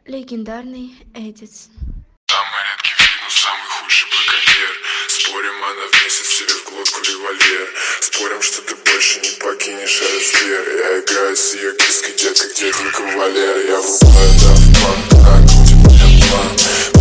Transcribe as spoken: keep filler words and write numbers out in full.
Легендарный Эдисон. Самый редкий вид, но самый худший браконьер. Спорим, она внесет себе в глотку револьвер. Спорим, что ты больше не покинешь этот сфер. Я играю с ее киской, детка, где только Валера. Я врубаю Daft Punk, она крутит мне план.